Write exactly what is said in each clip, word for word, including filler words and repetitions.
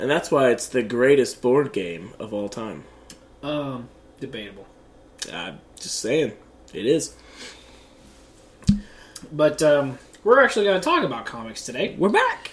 And that's why it's the greatest board game of all time. Um, debatable. I'm just saying. It is. But um, we're actually going to talk about comics today. We're back.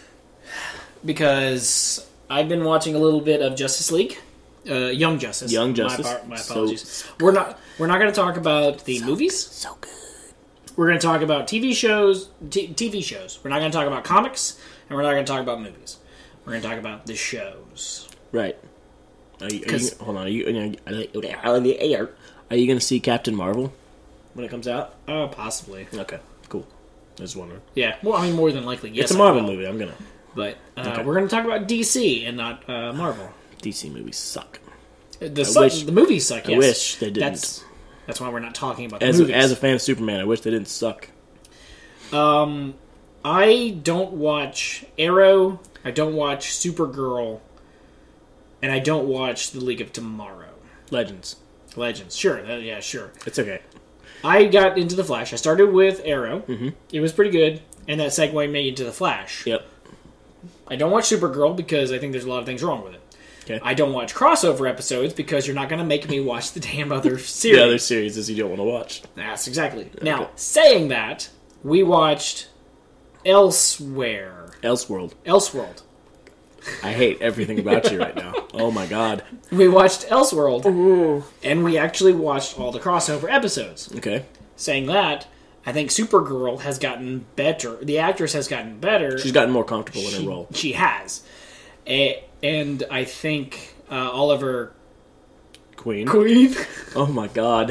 Because I've been watching a little bit of Justice League. Uh, Young Justice. Young Justice. My, my apologies. So, we're not We're not going to talk about the so movies. Good, so good. We're going to talk about T V shows. T- TV shows. We're not going to talk about comics. And we're not going to talk about movies. We're going to talk about the shows. Right. Are you, are you, hold on. Are you, are you, are you going to see Captain Marvel when it comes out? Uh, possibly. Okay, cool. I was wondering. Yeah. Well, I mean, more than likely, yes. It's a Marvel movie. I'm going to. But uh, okay. we're going to talk about D C and not uh, Marvel. D C movies suck. The, su- wish, the movies suck, yes. I wish they didn't. That's, that's why we're not talking about the as movies. A, as a fan of Superman, I wish they didn't suck. Um, I don't watch Arrow, I don't watch Supergirl, and I don't watch The League of Tomorrow. Legends. Legends, sure, that, yeah, sure. It's okay. I got into The Flash. I started with Arrow. Mm-hmm. It was pretty good, and that segued me into The Flash. Yep. I don't watch Supergirl because I think there's a lot of things wrong with it. Okay. I don't watch crossover episodes because you're not going to make me watch the damn other series. The other series is you don't want to watch. That's exactly. Okay. Now, saying that, we watched Elsewhere. Elseworld. Elseworld. I hate everything about you right now. Oh my god. We watched Elseworld, Ooh. and we actually watched all the crossover episodes. Okay. Saying that, I think Supergirl has gotten better. The actress has gotten better. She's gotten more comfortable in she, her role. She has. A, and I think uh, Oliver Queen. Queen. Oh my god.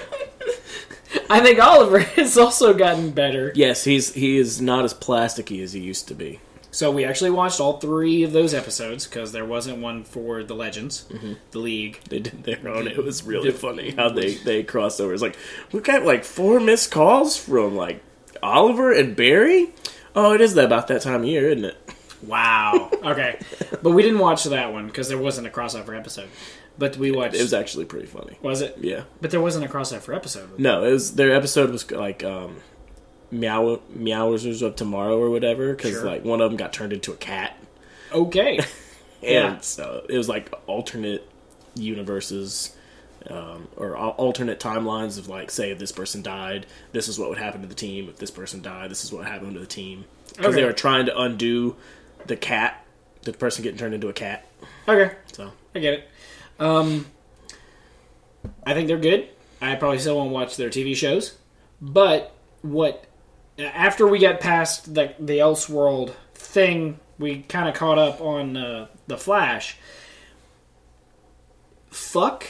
I think Oliver has also gotten better. Yes, he's he is not as plasticky as he used to be. So we actually watched all three of those episodes because there wasn't one for the Legends, mm-hmm. the League. They did their own. It was really funny how they, they crossed over. It's like, we got like four missed calls from like Oliver and Barry? Oh, it is about that time of year, isn't it? Wow. Okay. But we didn't watch that one because there wasn't a crossover episode. But we watched... It was actually pretty funny. Was it? Yeah. But there wasn't a crossover episode. No, it was their episode was like um, Meow Meowers of Tomorrow or whatever, because Sure. like one of them got turned into a cat. Okay. and Yeah. so it was like alternate universes um, or al- alternate timelines of like, say if this person died, this is what would happen to the team. If this person died, this is what happened to the team. Because Okay. they were trying to undo the cat, the person getting turned into a cat. Okay. So I get it. Um, I think they're good. I probably still won't watch their T V shows. But what... After we got past the, the Elseworld thing, we kind of caught up on uh, The Flash. Fuck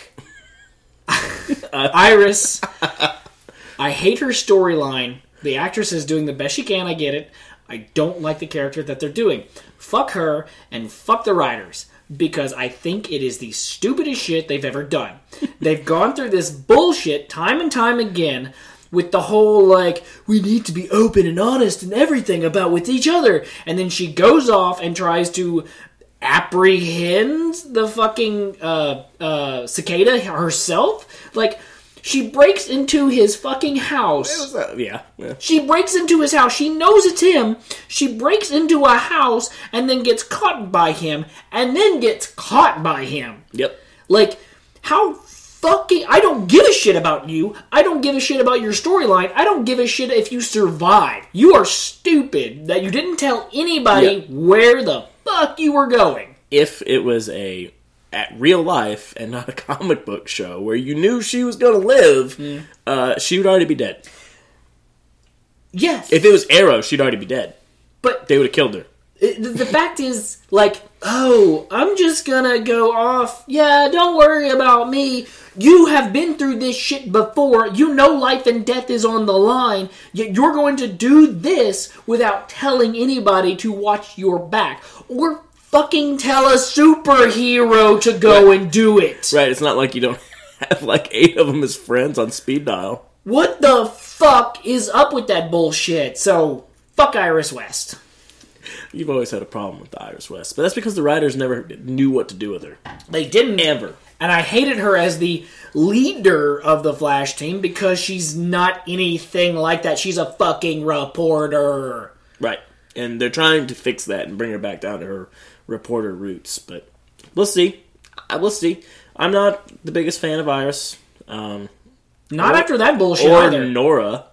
Iris. I hate her storyline. The actress is doing the best she can, I get it. I don't like the character that they're doing. Fuck her and fuck the writers. Because I think it is the stupidest shit they've ever done. They've gone through this bullshit time and time again with the whole, like, we need to be open and honest and everything about with each other. And then she goes off and tries to apprehend the fucking uh, uh, cicada herself. Like, she breaks into his fucking house. it was, uh, yeah, yeah. She breaks into his house. She knows it's him. She breaks into a house and then gets caught by him and then gets caught by him. Yep. Like, how fucking... I don't give a shit about you. I don't give a shit about your storyline. I don't give a shit if you survive. You are stupid that you didn't tell anybody Yep. where the fuck you were going. If it was a at real life and not a comic book show where you knew she was going to live, mm. uh, she would already be dead. Yes. If it was Arrow, she'd already be dead. But they would have killed her. It, the fact is, like, oh, I'm just gonna go off. Yeah, don't worry about me. You have been through this shit before. You know life and death is on the line. Yet you're going to do this without telling anybody to watch your back. Or fucking tell a superhero to go right. and do it. Right, it's not like you don't have like eight of them as friends on speed dial. What the fuck is up with that bullshit? So, fuck Iris West. You've always had a problem with the Iris West, but that's because the writers never knew what to do with her. They didn't ever. And I hated her as the leader of the Flash team because she's not anything like that. She's a fucking reporter. Right. And they're trying to fix that and bring her back down to her reporter roots, but we'll see. I will see. I'm not the biggest fan of Iris. Um, Not or, after that bullshit or either. Nora.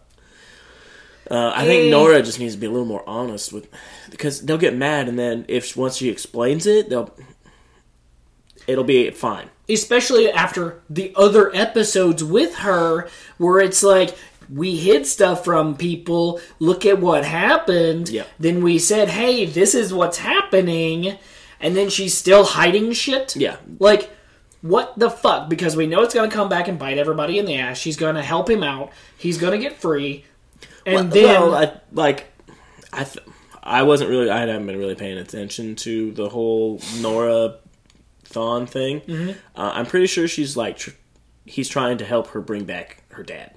Uh, I think Eh. Nora just needs to be a little more honest with, because they'll get mad, and then if once she explains it, they'll it'll be fine. Especially after the other episodes with her, where it's like, we hid stuff from people, look at what happened, Yeah. then we said, hey, this is what's happening, and then she's still hiding shit? Yeah. Like, what the fuck? Because we know it's going to come back and bite everybody in the ass. She's going to help him out. He's going to get free. And well, then... well, I, like, I th- I wasn't really, I haven't been really paying attention to the whole Nora Thawne thing. Mm-hmm. Uh, I'm pretty sure she's like, tr- he's trying to help her bring back her dad.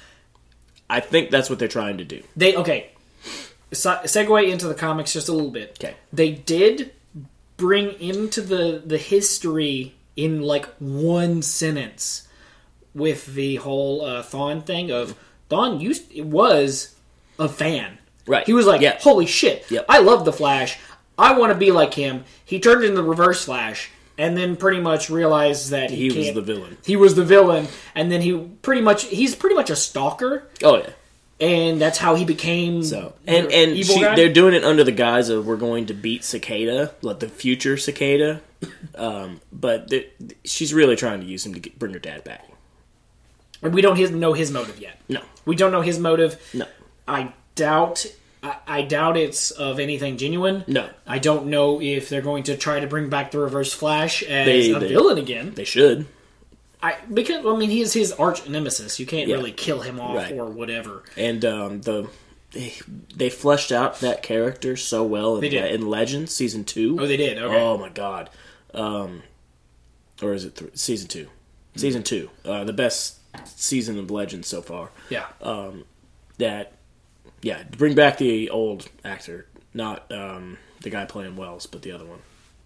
I think that's what they're trying to do. They okay. Se- segue into the comics just a little bit. Okay. They did bring into the the history in like one sentence with the whole uh, Thawne thing of Thawne used was a fan. Right. He was like, Yeah. "Holy shit! Yep. I love the Flash. I want to be like him." He turned into the Reverse Flash, and then pretty much realized that he, He was can't- the villain. He was the villain, and then he pretty much he's pretty much a stalker. Oh yeah. And that's how he became So and the and evil she, guy? they're doing it under the guise of we're going to beat Cicada, like the future Cicada. Um, but they, she's really trying to use him to get, bring her dad back. And we don't his, know his motive yet. No, We don't know his motive. no, I doubt. I, I doubt it's of anything genuine. no. I don't know if they're going to try to bring back the Reverse Flash as They- a they- villain again. They should. I because I mean he's his arch nemesis. You can't Yeah. really kill him off Right. or whatever. And um, the they, they fleshed out that character so well in, They did. in Legends season two. Oh, they did. Okay. Oh my god. Um, or is it th- season two? Season two. Uh, the best season of Legends so far. yeah. Um, that, yeah, bring back the old actor, not um, the guy playing Wells, but the other one.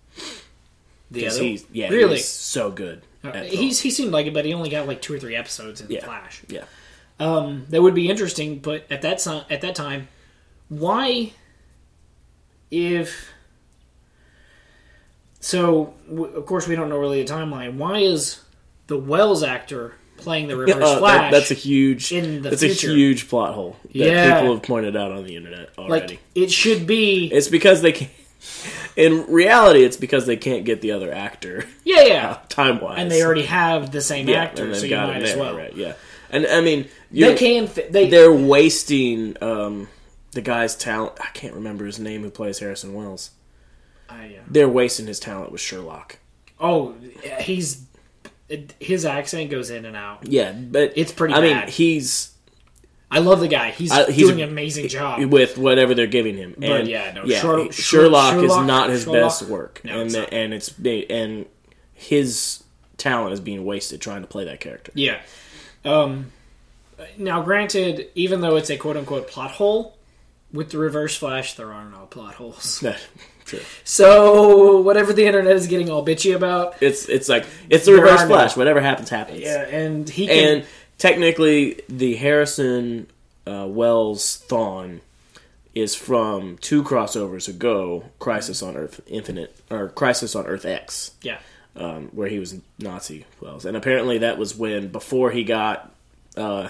the 'Cause other. he's, yeah, really. he's so good. Uh, at he's he seemed like it, but he only got like two or three episodes in Yeah. the Flash. yeah. Um, that would be interesting, but at that si- at that time, why, if so, w- of course we don't know really the timeline. Why is the Wells actor playing the Reverse Uh, that- Flash? that's a huge. in the that's future. a huge plot hole that Yeah. people have pointed out on the internet already. like it should be. It's because they can't. In reality, it's because they can't get the other actor Yeah, yeah, time wise, and they already have the same yeah, actor, and so they've you got might him as there, well. right? Yeah, and I mean, They you're- can. Fi- they they're wasting um, the guy's talent. I can't remember his name who plays Harrison Wells. I, uh, They're wasting his talent with Sherlock. oh, he's his accent goes in and out. Yeah, but It's pretty I bad. mean, he's I love the guy. He's, Uh, he's doing a- an amazing job. with whatever they're giving him. But And yeah, no, yeah, Sher- Sherlock, Sher- is Sherlock- not his Sherlock- best work, No, and it's the, not. and it's and his talent is being wasted trying to play that character. Yeah. Um, now, granted, even though it's a quote unquote plot hole, with the Reverse Flash, there are no plot holes. True. So, whatever the internet is getting all bitchy about, It's it's like it's the There Reverse are no- Flash. Whatever happens, happens. yeah, and he can. And technically, the Harrison uh, Wells Thawne is from two crossovers ago, Crisis on Earth Infinite or Crisis on Earth X, yeah. um, where he was Nazi Wells, and apparently that was when before he got uh,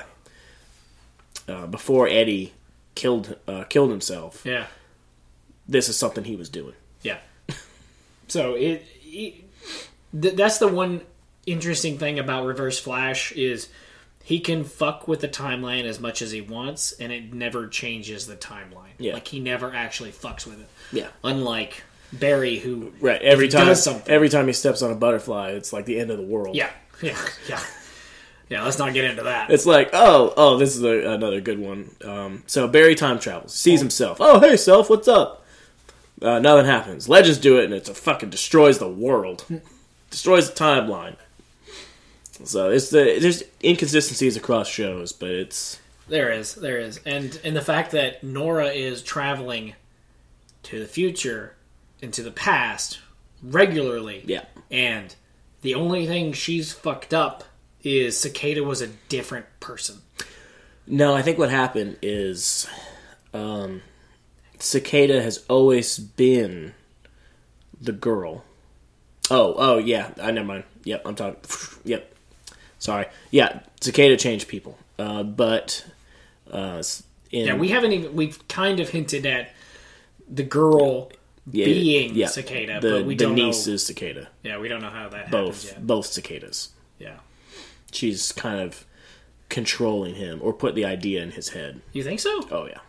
uh, before Eddie killed uh, killed himself. Yeah. This is something he was doing. Yeah. So, it, it th- that's the one interesting thing about Reverse Flash is he can fuck with the timeline as much as he wants, and it never changes the timeline. Yeah. Like, he never actually fucks with it. Yeah. Unlike Barry, who... Right. Every if he time does something- every time he steps on a butterfly, it's like the end of the world. Yeah. Yeah. Yeah. Yeah, let's not get into that. It's like, oh, oh, this is a, another good one. Um, so Barry time travels, sees himself. Oh, hey, self, what's up? Uh, nothing happens. Legends do it, and it fucking destroys the world, destroys the timeline. So it's the there's inconsistencies across shows, but it's There is. There is. And, and the fact that Nora is traveling to the future and to the past regularly. yeah, And the only thing she's fucked up is Cicada was a different person. no. I think what happened is, um, Cicada has always been the girl. Oh, oh yeah. I never mind. Yep, I'm talking. Yep. Sorry. Yeah, Cicada changed people, uh, but uh, in, yeah, we haven't even. We've kind of hinted at the girl yeah, being yeah, Cicada, the, but we the don't niece know. is Cicada. Yeah, we don't know how that Both, happens yet. both cicadas. Yeah, She's kind of controlling him, or put the idea in his head. you think so? Oh yeah,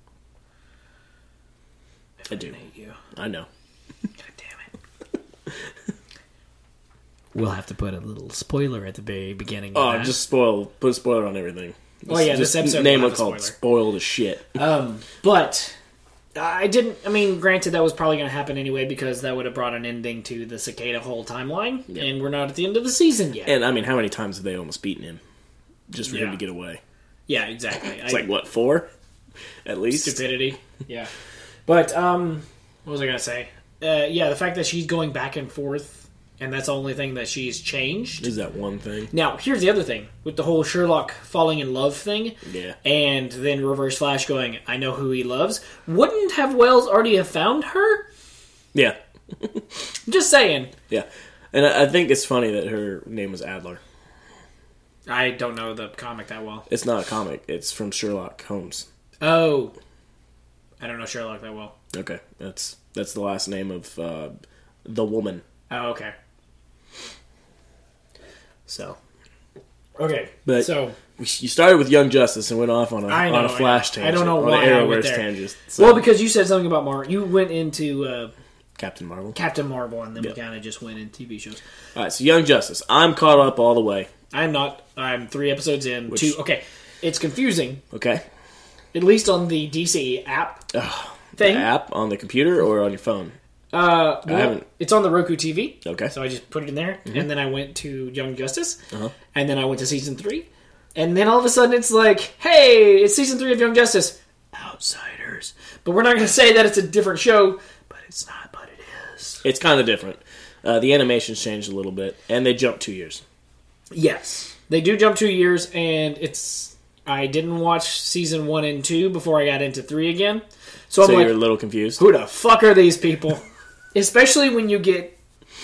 If I do. hate you. I know. God damn it. We'll have to put a little spoiler at the very beginning. Of Oh, that. just spoil. Put a spoiler on everything. Oh, yeah, just this episode name will it have a called spoiler. "Spoiled as Shit." Um, but I didn't. I mean, granted, that was probably going to happen anyway because that would have brought an ending to the Cicada whole timeline, Yeah. and we're not at the end of the season yet. And I mean, how many times have they almost beaten him just for Yeah. him to get away? Yeah, exactly. It's like what, four, at least. Stupidity. Yeah. But um, what was I going to say? Uh, yeah, the fact that she's going back and forth, and that's the only thing that she's changed. Is that one thing? Now, here's the other thing with the whole Sherlock falling in love thing. Yeah. And then Reverse Flash going, I know who he loves. Wouldn't have Wells already have found her? Yeah, I'm just saying. yeah. And I I think it's funny that her name was Adler. I don't know the comic that well. It's not a comic. It's from Sherlock Holmes. Oh. I don't know Sherlock that well. Okay, that's that's the last name of uh, the woman. Oh, okay. So, Okay. but so, you started with Young Justice and went off on a I know, on a flash I- I tangent. don't know on why an I went Arrowverse there. tangent. So, well, because you said something about Mar. You went into uh, Captain Marvel. Captain Marvel, and then Yep. we kind of just went in T V shows. All right, so Young Justice. I'm caught up all the way. I'm not. I'm three episodes in. Which- Two. Okay. It's confusing, Okay, at least on the D C app Ugh, thing. the app on the computer or on your phone. Uh, well, haven't- It's on the Roku T V. Okay. So I just put it in there, and then I went to Young Justice, Uh-huh. and then I went to season three, and then all of a sudden it's like, hey, it's season three of Young Justice. Outsiders. But we're not going to say that it's a different show, but it's not, but it is. It's kind of different. Uh, the animation's changed a little bit, and they jumped two years. Yes. They do jump two years, and it's... I didn't watch season one and two before I got into three again. So, So I'm like, you're a little confused. who the fuck are these people? Especially when you get...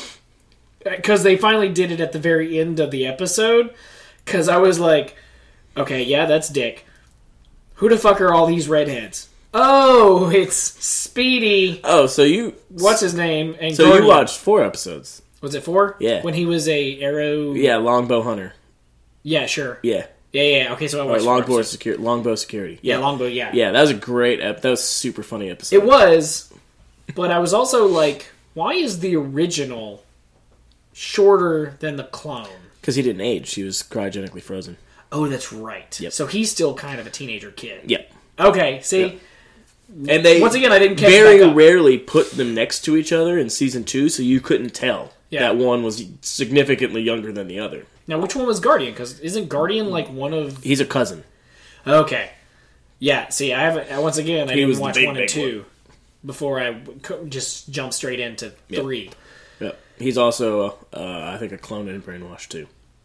Because they finally did it at the very end of the episode. Because I was like, okay, yeah, that's Dick. Who the fuck are all these redheads? Oh, it's Speedy. Oh, so you What's his name? And so Guardian. you watched four episodes? Was it four? Yeah. When he was a arrow... Yeah, Longbow Hunter. Yeah, sure. Yeah, Yeah, yeah. Okay, so I or watched four Longbow episodes. Security. Longbow Security. Yeah, Longbow, yeah. Yeah, that was a great. Ep- that was a super funny episode. It was, but I was also like, why is the original shorter than the clone? because he didn't age. He was cryogenically frozen. Oh, that's right. Yep. So he's still kind of a teenager kid. Yeah, Okay, see? Yep. and they Once again, I didn't catch very back up. rarely put them next to each other in season two, so you couldn't tell Yeah. that one was significantly younger than the other. Now, which one was Guardian? Because isn't Guardian like one of... He's a cousin. Okay. Yeah, see, I haven't... Once again, I He was didn't the watch big, one and big two before I co- just jumped straight into Yep. three. Yeah, he's also uh, I think a clone in Brainwash too.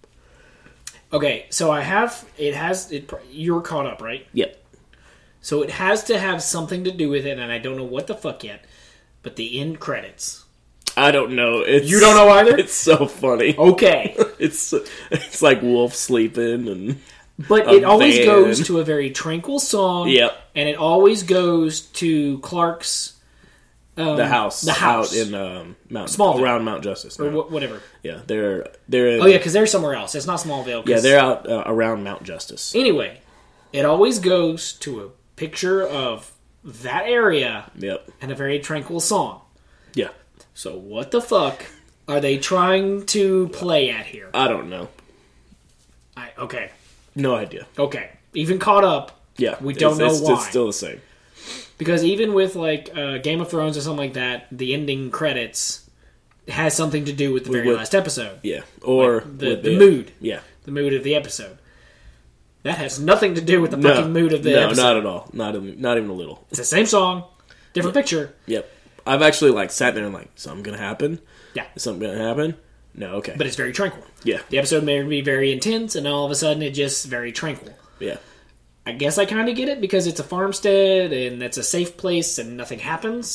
Okay, so I have... It has... It, you're caught up, right? Yep. So it has to have something to do with it, and I don't know what the fuck yet. But the end credits. I don't know. It's, You don't know either? It's so funny. Okay. It's it's like Wolf sleeping and But A it always van. goes to a very tranquil song. Yep. And it always goes to Clark's... Um, the house, The house. out in um, Mount Smallville. around Mount Justice. or now. wh- whatever. Yeah, they're they're in, Oh, yeah, because they're somewhere else. It's not Smallville. 'cause- yeah they're out uh, around Mount Justice. Anyway, it always goes to a picture of that area Yep. and a very tranquil song. Yeah. So what the fuck are they trying to play at here? I don't know. I, okay. No idea. Okay. Even caught up, Yeah, We don't it's, know it's, why. It's still the same. because even with like uh, Game of Thrones or something like that, the ending credits has something to do with the very With- last episode. Yeah, or The, with the mood. Yeah. The mood of the episode. That has nothing to do with the No, fucking mood of the no, episode. not at all. Not even, not even a little. It's the same song, different picture. Yep. I've actually like sat there and like, something gonna happen? Yeah. Is something gonna happen? No. Okay. But it's very tranquil. yeah. The episode may be very intense, and all of a sudden it's just very tranquil. Yeah. I guess I kind of get it because it's a farmstead and it's a safe place and nothing happens.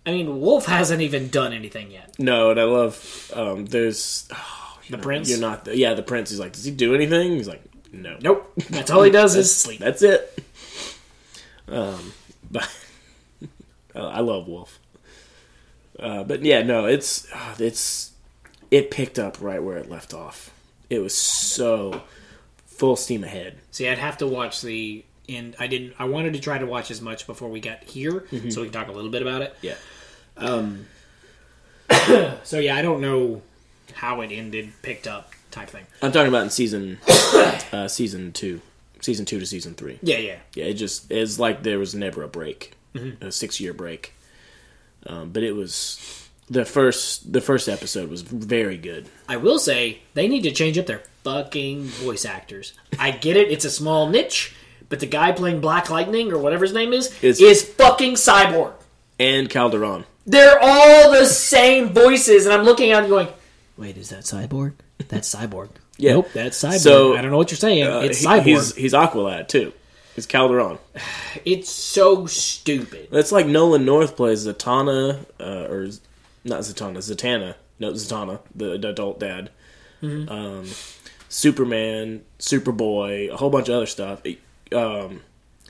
I mean, Wolf hasn't even done anything yet. No, and I love, um, there's... Oh, The not, Prince? You're not... The, yeah, the Prince. He's like, does he do anything? He's like, no. Nope. That's all he does is sleep. That's it. Um, but I love Wolf. Uh, but yeah, no, it's uh, it's it picked up right where it left off. It was so full steam ahead. See, I'd have to watch the end. I didn't. I wanted to try to watch as much before we got here, mm-hmm. so we can talk a little bit about it. Yeah. Um. So yeah, I don't know how it ended, picked up, type thing. I'm talking about in season uh, season two, season two to season three. Yeah, yeah, yeah. It just it's like there was never a break, mm-hmm. a six year break. Um, but it was the first. The first episode was very good. I will say they need to change up their fucking voice actors. I get it; it's a small niche, but the guy playing Black Lightning or whatever his name is It's, is fucking Cyborg. And Calderon. They're all the same voices, and I'm looking at it going, "Wait, is that Cyborg? That's Cyborg." Yeah. Nope, that's Cyborg. So, I don't know what you're saying. Uh, it's he, Cyborg. He's, he's Aqualad too. It's Calderon. It's so stupid. It's like Nolan North plays Zatanna, uh, or not Zatanna, Zatanna. No, Zatanna, the, the adult dad. Mm-hmm. Um, Superman, Superboy, a whole bunch of other stuff. Um,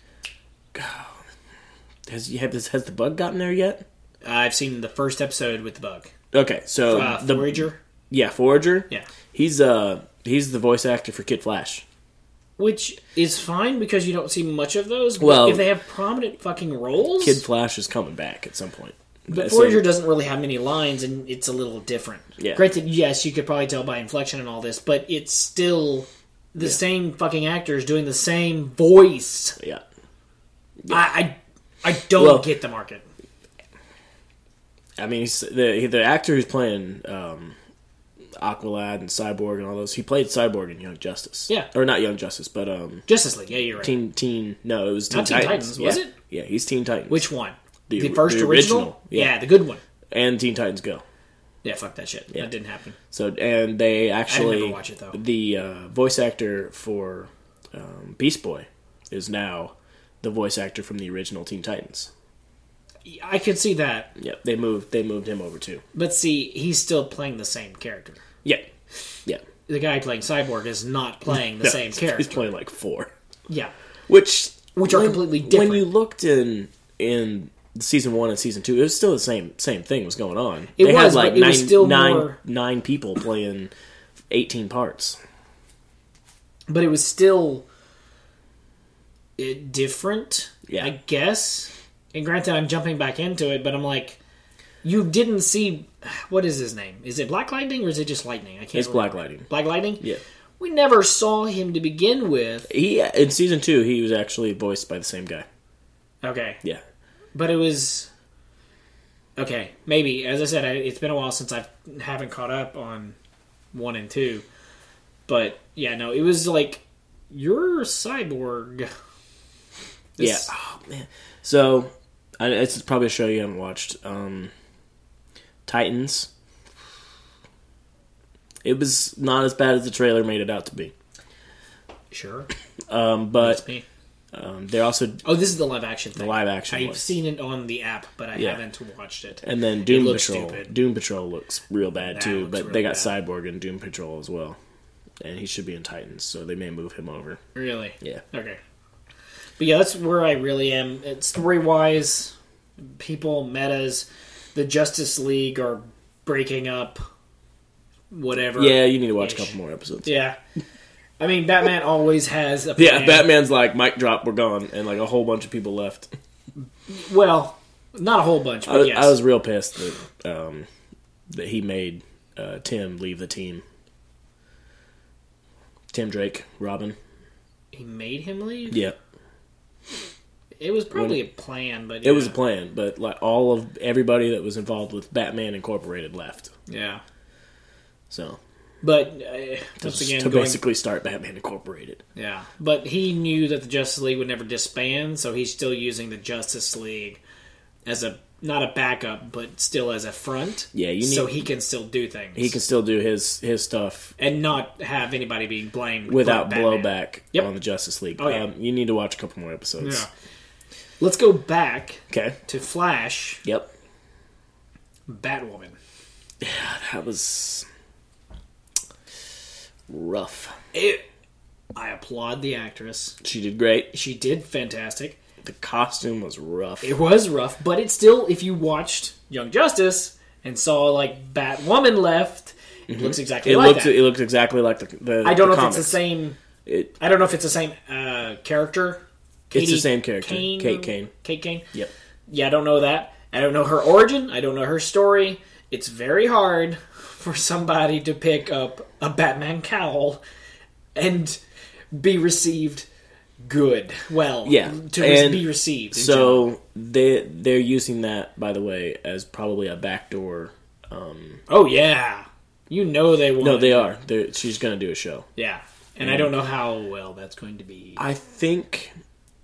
has you have this? Has the bug gotten there yet? I've seen the first episode with the bug. Okay, so Uh, the Forager? yeah, Forager. Yeah. He's uh he's the voice actor for Kid Flash. Which is fine because you don't see much of those. But Well, if they have prominent fucking roles, Kid Flash is coming back at some point. but So- Forager doesn't really have many lines, and it's a little different. Yeah. Granted, yes, you could probably tell by inflection and all this, but it's still the Yeah. same fucking actors doing the same voice. Yeah. I, I I don't Well- get the market. I mean, he's, the the actor who's playing um, Aqualad and Cyborg and all those, he played Cyborg in Young Justice. Yeah. Or not Young Justice, but um, Justice League, yeah, you're right. Teen Teen. No, it was Teen Not Teen Titans. Titans, was Yeah. it? Yeah, he's Teen Titans. Which one? The- The, first the original? original, yeah. Yeah, the good one. And Teen Titans Go. Yeah, fuck that shit. Yeah. That didn't happen. So and they actually never watch it, though. the uh, voice actor for um, Beast Boy is now the voice actor from the original Teen Titans. I could see that, Yep, they moved they moved him over too. but see, he's still playing the same character. Yeah, yeah. The guy playing Cyborg is not playing the No, same he's- character. He's playing like four. Yeah. Which Which are when- completely different. When you looked in in season one and season two, it was still the same same thing was going on. It they was, had like but it nine, was still nine, more- nine people playing eighteen parts. But it was still it, different, Yeah. I guess. And granted, I'm jumping back into it, but I'm like, you didn't see... What is his name? Is it Black Lightning or is it just Lightning? I can't It's Black remember. Lightning. Black Lightning? Yeah. We never saw him to begin with. He in season two, he was actually voiced by the same guy. Okay. Yeah. But it was... Okay, maybe. As I said, I, it's been a while since I haven't caught up on one and two. But, yeah, no, it was like, you're a Cyborg. This- Yeah. Oh man. So, I, it's probably a show you haven't watched. Um, Titans. It was not as bad as the trailer made it out to be. Sure. Um, but That's me. um, they're also Oh, this is the live action thing. the live action. I've was. seen it on the app, but I Yeah. haven't watched it. And then Doom looks Patrol. stupid. Doom Patrol looks real bad That too, looks but real they got bad. Cyborg in Doom Patrol as well. And he should be in Titans, so they may move him over. Really? Yeah. Okay. But yeah, that's where I really am. It's story-wise, people, metas, the Justice League are breaking up, whatever. Yeah, you need to watch a Ish. couple more episodes. Yeah. I mean, Batman always has a Yeah, plan. Batman's like, mic drop, we're gone. And like a whole bunch of people left. Well, not a whole bunch, I but was, yes. I was real pissed that um, that he made uh, Tim leave the team. Tim Drake, Robin. He made him leave? Yeah, It was probably a plan, but it was a yeah. plan, but like all of everybody that was involved with Batman Incorporated left. Yeah. So But, uh, once to, again, to going... basically start Batman Incorporated. Yeah, but he knew that the Justice League would never disband, so he's still using the Justice League as a not a backup, but still as a front. Yeah, you need- so he can still do things. He can still do his his stuff and not have anybody being blamed without but Batman. blowback Yep. on the Justice League. Oh, yeah. um, you need to watch a couple more episodes. Yeah. Let's go back Okay. to Flash. Yep. Batwoman. Yeah, that was rough. It, I applaud the actress. She did great. She did fantastic. The costume was rough. It was rough, but it's still, if you watched Young Justice and saw, like, Batwoman left, it mm-hmm. looks exactly it like looks, that. It looks exactly like the, the I don't the know comics. if it's the same... It, I don't know if it's the same uh, character. Katie it's the same character. Kane, Kate Kane. Kate Kane? Yep. Yeah, I don't know that. I don't know her origin. I don't know her story. It's very hard for somebody to pick up a Batman cowl and be received good. Well, yeah, to and be received. So general. they they're using that, by the way, as probably a backdoor. Um, oh yeah, you know they want. No, they are. They're, she's going to do a show. Yeah, and mm. I don't know how well that's going to be. I think,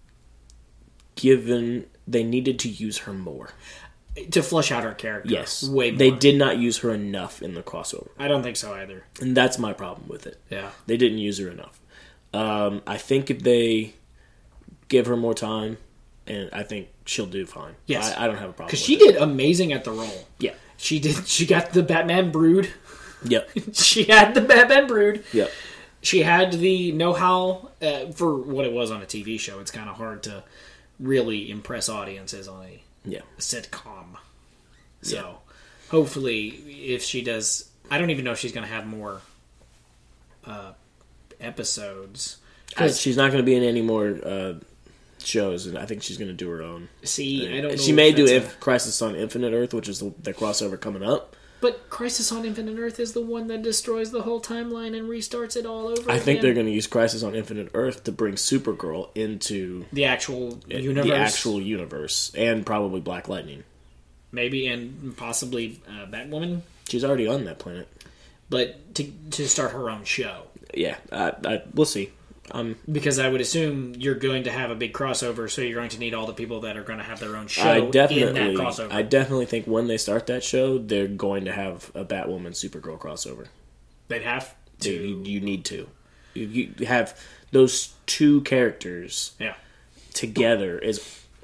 given they needed to use her more to flesh out her character. Yes, way more. They did not use her enough in the crossover. I don't think so either, and that's my problem with it. Yeah, they didn't use her enough. Um, I think if they give her more time, and I think she'll do fine. Yes, I, I don't have a problem because with she it. did amazing at the role. Yeah, she did. She got the Batman brood. Yep. She had the Batman brood. Yep. She had the know-how uh, for what it was on a T V show. It's kind of hard to really impress audiences on a, yeah. a sitcom. So, yeah. hopefully, if she does, I don't even know if she's going to have more uh, episodes. Uh, she's not going to be in any more uh, shows, and I think she's going to do her own. See, thing. I don't know. She may do a... if Crisis on Infinite Earth, which is the, the crossover coming up. But Crisis on Infinite Earth is the one that destroys the whole timeline and restarts it all over I again. think they're going to use Crisis on Infinite Earth to bring Supergirl into the actual it, universe. The actual universe, and probably Black Lightning. Maybe, and possibly uh, Batwoman. She's already on that planet. But to to start her own show. Yeah, I, I, we'll see. Um, because I would assume you're going to have a big crossover, so you're going to need all the people that are going to have their own show I definitely, in that crossover. I definitely think when they start that show, they're going to have a Batwoman Supergirl crossover. They'd have to. You, you need to. You, you have those two characters yeah. together is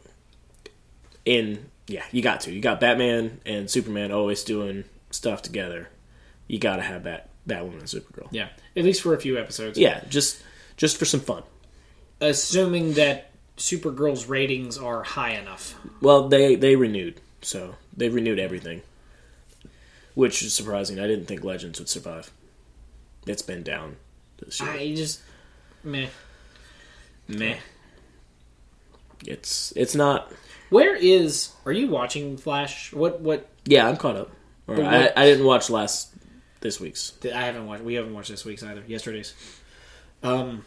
in. Yeah, you got to. You got Batman and Superman always doing stuff together. You got to have Bat Batwoman and Supergirl. Yeah, at least for a few episodes. Yeah, just. Just for some fun. Assuming that Supergirl's ratings are high enough. Well, they, they renewed. So, they renewed everything. Which is surprising. I didn't think Legends would survive. It's been down this year. I just... Meh. Meh. It's it's not... Where is... Are you watching Flash? What... what? Yeah, I'm caught up. Or I, I didn't watch last... This week's. I haven't watched... We haven't watched this week's either. Yesterday's. Um,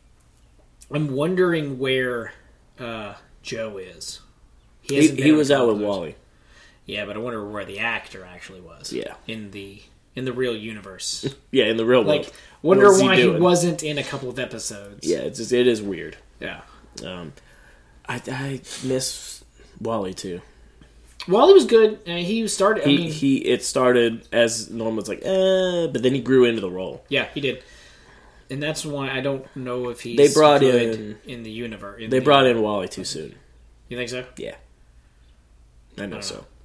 I'm wondering where uh, Joe is. He, he, he was out with Wally. Yeah, but I wonder where the actor actually was. Yeah, in the in the real universe. Yeah, in the real like, world. Wonder why he, he wasn't in a couple of episodes. Yeah, it's just, it is weird. Yeah. Um, I I miss Wally too. Wally was good. Uh, he started. He I mean, he. It started as Norm was like, eh, but then he grew into the role. Yeah, he did. And that's why I don't know if he's they brought good in in the universe. In they the, brought in Wally too soon. You think so? Yeah, I know I don't so. Know.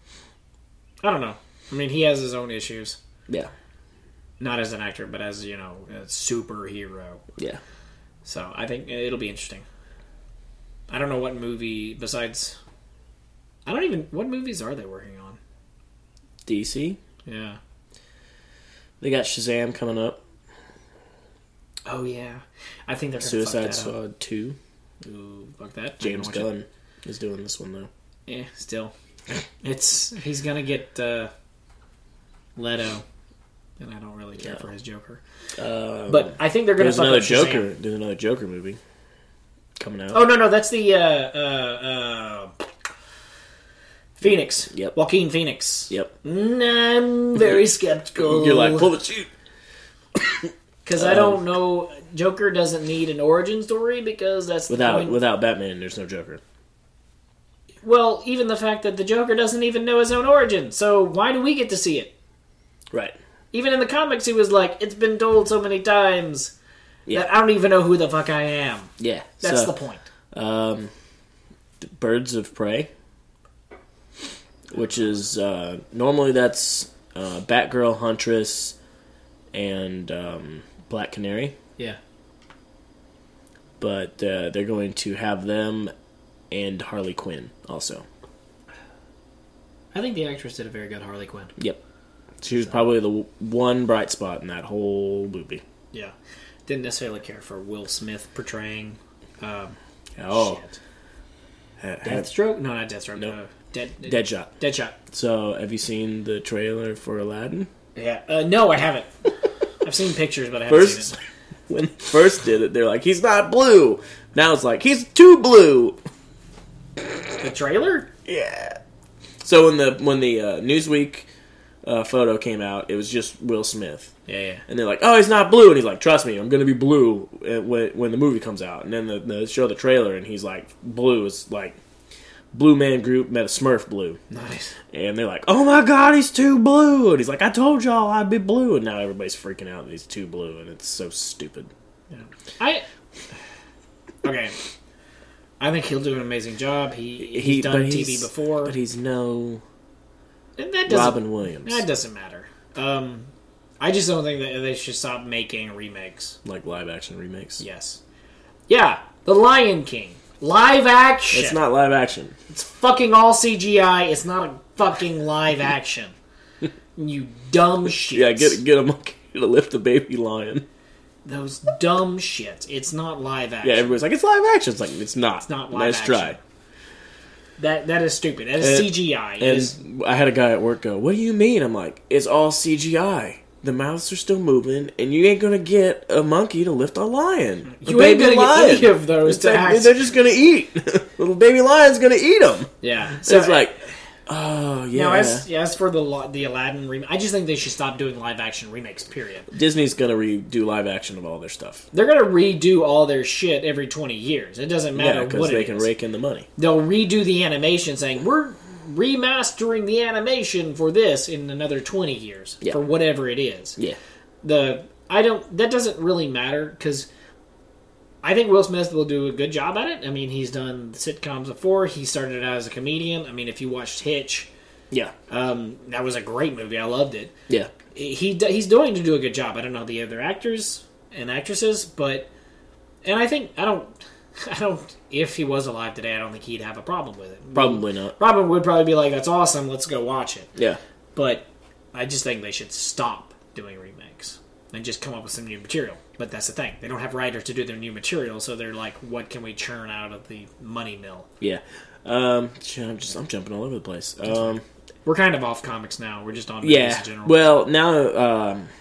I don't know. I mean, he has his own issues. Yeah, not as an actor, but as you know, a superhero. Yeah. So I think it'll be interesting. I don't know what movie besides. I don't even. What movies are they working on? D C. Yeah. They got Shazam coming up. Oh yeah, I think they're Suicide fuck Squad up. two. Ooh, fuck that. James Gunn is doing this one though. Yeah, still, it's he's gonna get uh, Leto, and I don't really care yeah. for his Joker. Um, but I think they're gonna. There's fuck another up Shazam. Joker. There's another Joker movie coming out. Oh no, no, that's the uh, uh, uh, Phoenix. Yep, Joaquin Phoenix. Yep. I'm very skeptical. You're like, pull the shoot. Because I don't know, Joker doesn't need an origin story because that's without the point. Without Batman, there's no Joker. Well, even the fact that the Joker doesn't even know his own origin, so why do we get to see it? Right. Even in the comics, he was like, "It's been told so many times yeah. that I don't even know who the fuck I am." Yeah, that's so, the point. Um, Birds of Prey. which is uh, normally that's uh, Batgirl, Huntress, and um, Black Canary. Yeah. But uh, they're going to have them and Harley Quinn also. I think the actress did a very good Harley Quinn. Yep. She was so. probably the one bright spot in that whole movie. Yeah. Didn't necessarily care for Will Smith portraying... Um, oh. Shit. Ha- Deathstroke? No, not Deathstroke. No. Uh, Dead, Dead, Deadshot. Deadshot. So, have you seen the trailer for Aladdin? Yeah. Uh, no, I haven't. I've seen pictures, but I haven't first, seen it. When they first did it, they're like, he's not blue. Now it's like, he's too blue. The trailer? Yeah. So when the when the uh, Newsweek uh, photo came out, it was just Will Smith. Yeah, yeah. And they're like, oh, he's not blue. And he's like, trust me, I'm going to be blue when, when the movie comes out. And then the, the show the trailer, and he's like, blue is like, Blue Man Group met a Smurf blue. Nice. And they're like, oh my god, he's too blue. And he's like, I told y'all I'd be blue. And now everybody's freaking out that he's too blue. And it's so stupid. Yeah. I... Okay. I think he'll do an amazing job. He He's he, done T V before. But he's no and that Robin Williams. That doesn't matter. Um... I just don't think that they should stop making remakes. Like live-action remakes? Yes. Yeah, The Lion King. Live action. It's not live action. It's fucking all C G I. It's not a fucking live action. You dumb shit. Yeah, get get a monkey to lift a baby lion. Those dumb shits. It's not live action. Yeah, everybody's like, it's live action. It's like, it's not. It's not live nice action. Nice try. That, that is stupid. That is and, C G I. And is... I had a guy at work go, what do you mean? I'm like, it's all C G I. The mouths are still moving, and you ain't gonna get a monkey to lift a lion. A you ain't gonna lion. get any of those it's to like, act. They're just gonna eat. Little baby lion's gonna eat them. Yeah. So it's like, oh, yeah. Now, as, yeah, as for the the Aladdin remake, I just think they should stop doing live-action remakes, period. Disney's gonna redo live-action of all their stuff. They're gonna redo all their shit every twenty years. It doesn't matter yeah, what it is. because they can rake in the money. They'll redo the animation saying, we're remastering the animation for this in another twenty years. Yeah. For whatever it is. Yeah. The I don't that doesn't really matter because I think Will Smith will do a good job at it. I mean, he's done sitcoms before. He started out as a comedian. I mean, if you watched Hitch, yeah, um, that was a great movie. I loved it. Yeah, he he's doing to do a good job. I don't know the other actors and actresses, but and I think I don't I don't if he was alive today, I don't think he'd have a problem with it. Probably not. Robin would probably be like, "That's awesome. Let's go watch it." Yeah, but I just think they should stop doing remakes and just come up with some new material. But that's the thing. They don't have writers to do their new material, so they're like, what can we churn out of the money mill? Yeah. Um, I'm just I'm jumping all over the place. Um, We're kind of off comics now. We're just on movies yeah. in general. Well, now um,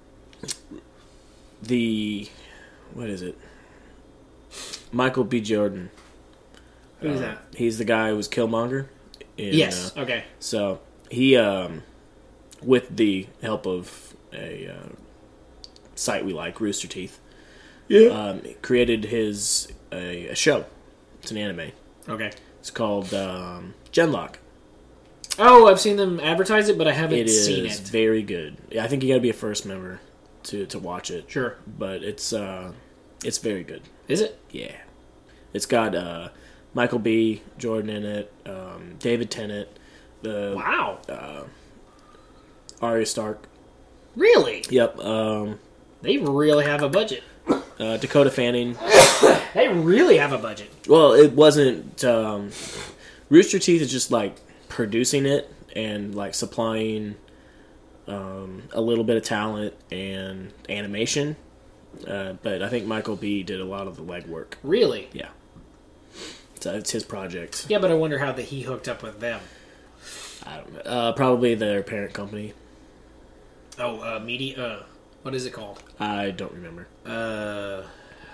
the what is it? Michael B. Jordan. Who's uh, that? He's the guy who was Killmonger. In, yes. Uh, okay. So he, um, with the help of a uh, site we like, Rooster Teeth, yeah, um, created his a, a show. It's an anime. Okay. It's called um, Genlock. Oh, I've seen them advertise it, but I haven't it seen it. It is very good. I think you got to be a first member to, to watch it. Sure. But it's uh, it's very good. Is it? Yeah. It's got uh, Michael B. Jordan in it, um, David Tennant, the wow, uh, Arya Stark. Really? Yep. Um, they really have a budget. Uh, Dakota Fanning. They really have a budget. Well, it wasn't. Um, Rooster Teeth is just like producing it and like supplying um, a little bit of talent and animation. Uh, but I think Michael B. did a lot of the legwork. Really? Yeah. So it's his project. Yeah, but I wonder how the, he hooked up with them. I don't know. Uh, probably their parent company. Oh, uh, media. Uh, what is it called? I don't remember. Uh,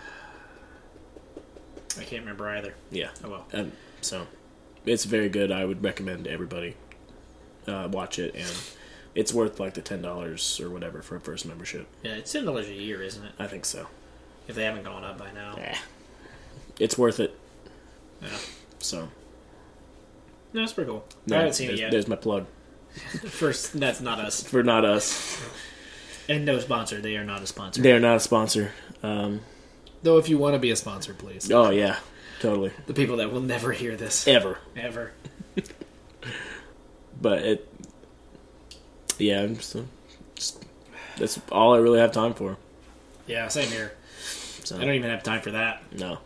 I can't remember either. Yeah. Oh well. Um, so it's very good. I would recommend everybody uh, watch it, and it's worth like the ten dollars or whatever for a first membership. Yeah, it's ten dollars a year, isn't it? I think so. If they haven't gone up by now. Yeah. It's worth it. Yeah. So. No, it's pretty cool. No, I haven't seen it yet. There's my plug. First, that's not us. For not us. And no sponsor. They are not a sponsor. They are not a sponsor. Um, Though if you want to be a sponsor, please. oh, yeah. Totally. The people that will never hear this. Ever. Ever. but it, yeah, I'm just, just that's all I really have time for. Yeah, same here. So I don't even have time for that. no.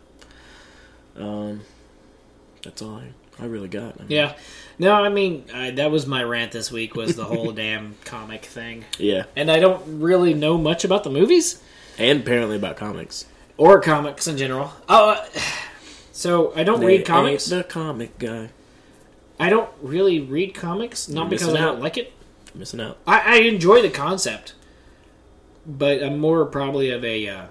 Um, that's all I, I really got. I mean, Yeah. No, I mean, I, that was my rant this week, was the whole damn comic thing. Yeah. And I don't really know much about the movies. And apparently about comics. Or comics in general. Oh, uh, so I don't They read comics. ain't the comic guy. I don't really read comics, not You're because I missing don't out. like it. Missing out. I, I enjoy the concept, but I'm more probably of a uh,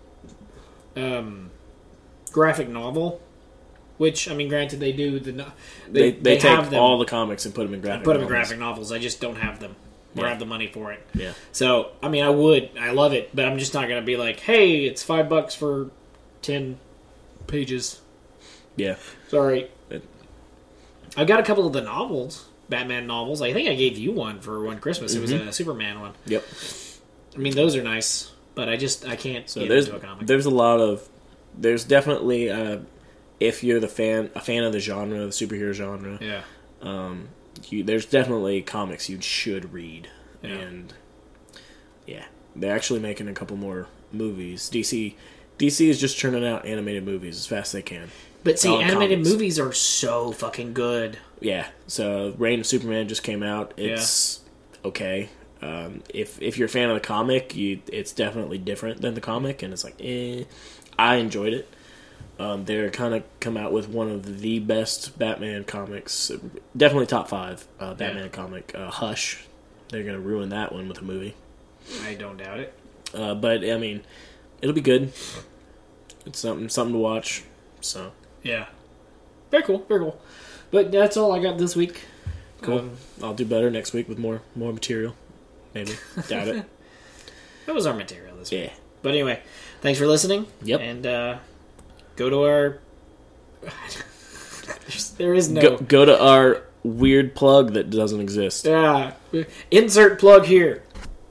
um, graphic novel. Which, I mean, granted, they do the no- They they, they, they take have them, all the comics and put them in graphic. put them in novels. graphic novels. I just don't have them or Yeah. have the money for it. Yeah. So, I mean, I would, I love it, but I'm just not going to be like, hey, it's five bucks for ten pages. Yeah. Sorry. It- I've got a couple of the novels, Batman novels. I think I gave you one for one Christmas. It was Mm-hmm. a Superman one. Yep. I mean, those are nice, but I just I can't So get there's into a comic. there's a lot of there's definitely uh, if you're the fan a fan of the genre, the superhero genre, Yeah, um, you, there's definitely comics you should read, Yeah. and yeah, they're actually making a couple more movies. D C D C is just churning out animated movies as fast as they can. but see, all animated comics. movies are so fucking good. Yeah, so Reign of Superman just came out. It's okay. Um, if if you're a fan of the comic, you it's definitely different than the comic, and it's like, eh. I enjoyed it. Um, they're kind of come out with one of the best Batman comics, definitely top five uh, Batman Yeah. comic. Uh, Hush, they're gonna ruin that one with a movie. I don't doubt it. Uh, but I mean, it'll be good. It's something something to watch. So Yeah, very cool, very cool. But that's all I got this week. cool. Um, I'll do better next week with more more material. Maybe doubt it. that was our material this week. Yeah. But anyway, thanks for listening. Yep. And uh, go to our. there is no. Go, go to our weird plug that doesn't exist. Yeah. Insert plug here.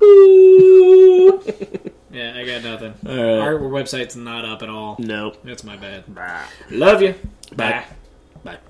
Yeah, I got nothing. All right. Our website's not up at all. Nope. That's my bad. Bye. Love you. Bye. Bye. Bye.